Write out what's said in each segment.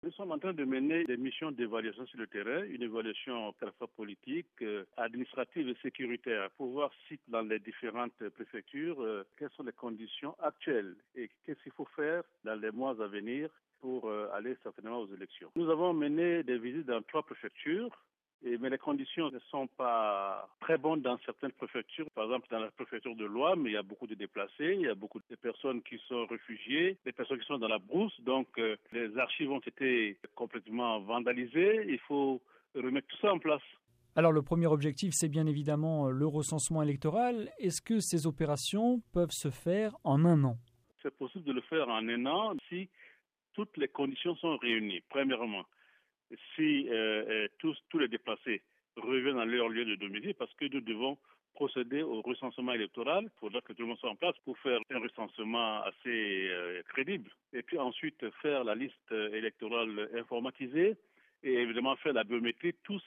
Nous sommes en train de mener des missions d'évaluation sur le terrain, une évaluation à la fois politique, administrative et sécuritaire, pour voir si dans les différentes préfectures, quelles sont les conditions actuelles et qu'est-ce qu'il faut faire dans les mois à venir pour aller certainement aux élections. Nous avons mené des visites dans 3 préfectures. Mais les conditions ne sont pas très bonnes dans certaines préfectures. Par exemple, dans la préfecture de l'Ouham, il y a beaucoup de déplacés, il y a beaucoup de personnes qui sont réfugiées, des personnes qui sont dans la brousse. Donc, les archives ont été complètement vandalisées. Il faut remettre tout ça en place. Alors le premier objectif, c'est bien évidemment le recensement électoral. Est-ce que ces opérations peuvent se faire en un an ? C'est possible de le faire en un an si toutes les conditions sont réunies, premièrement. Si tous les déplacés reviennent à leur lieu de domicile, parce que nous devons procéder au recensement électoral. Il faudra que tout le monde soit en place pour faire un recensement assez crédible. Et puis ensuite faire la liste électorale informatisée et évidemment faire la biométrie. Tout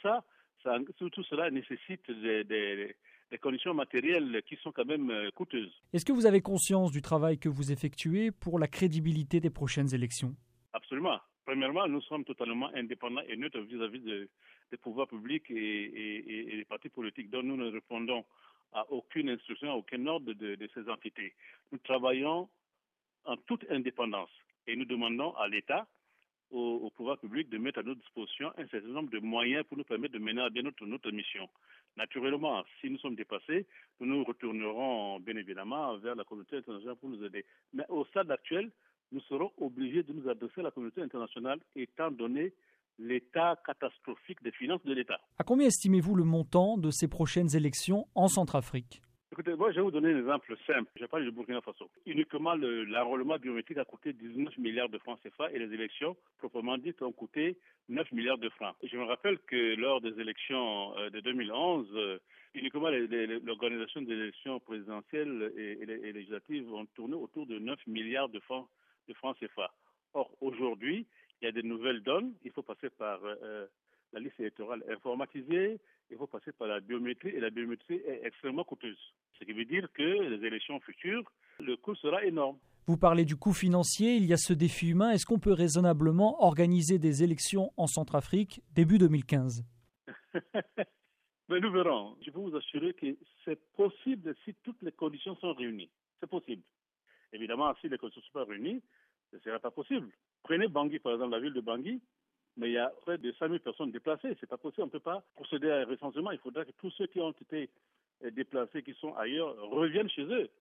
cela nécessite des conditions matérielles qui sont quand même coûteuses. Est-ce que vous avez conscience du travail que vous effectuez pour la crédibilité des prochaines élections ? Absolument. Premièrement, nous sommes totalement indépendants et neutres vis-à-vis des pouvoirs publics et des partis politiques. Donc nous ne répondons à aucune instruction, à aucun ordre de ces entités. Nous travaillons en toute indépendance et nous demandons à l'État, au pouvoir public, de mettre à notre disposition un certain nombre de moyens pour nous permettre de mener à bien notre mission. Naturellement, si nous sommes dépassés, nous nous retournerons bien évidemment vers la communauté internationale pour nous aider. Mais au stade actuel, nous serons obligés de nous adresser à la communauté internationale étant donné l'état catastrophique des finances de l'État. À combien estimez-vous le montant de ces prochaines élections en Centrafrique ? Écoutez, moi je vais vous donner un exemple simple. Je parle du Burkina Faso. Uniquement l'enrôlement biométrique a coûté 19 milliards de francs CFA et les élections, proprement dites, ont coûté 9 milliards de francs. Je me rappelle que lors des élections de 2011, uniquement l'organisation des élections présidentielles et législatives ont tourné autour de 9 milliards de francs CFA. Or, aujourd'hui, il y a de nouvelles donnes. Il faut passer par la liste électorale informatisée, il faut passer par la biométrie, et la biométrie est extrêmement coûteuse. Ce qui veut dire que les élections futures, le coût sera énorme. Vous parlez du coût financier, il y a ce défi humain. Est-ce qu'on peut raisonnablement organiser des élections en Centrafrique début 2015 ? Mais nous verrons. Je peux vous assurer que c'est possible si toutes les conditions sont réunies. C'est possible. Évidemment, si les conditions ne sont pas réunies, ce ne sera pas possible. Prenez Bangui, par exemple, la ville de Bangui, mais il y a près de 5 000 personnes déplacées. C'est pas possible. On ne peut pas procéder à un recensement. Il faudra que tous ceux qui ont été déplacés, qui sont ailleurs, reviennent chez eux.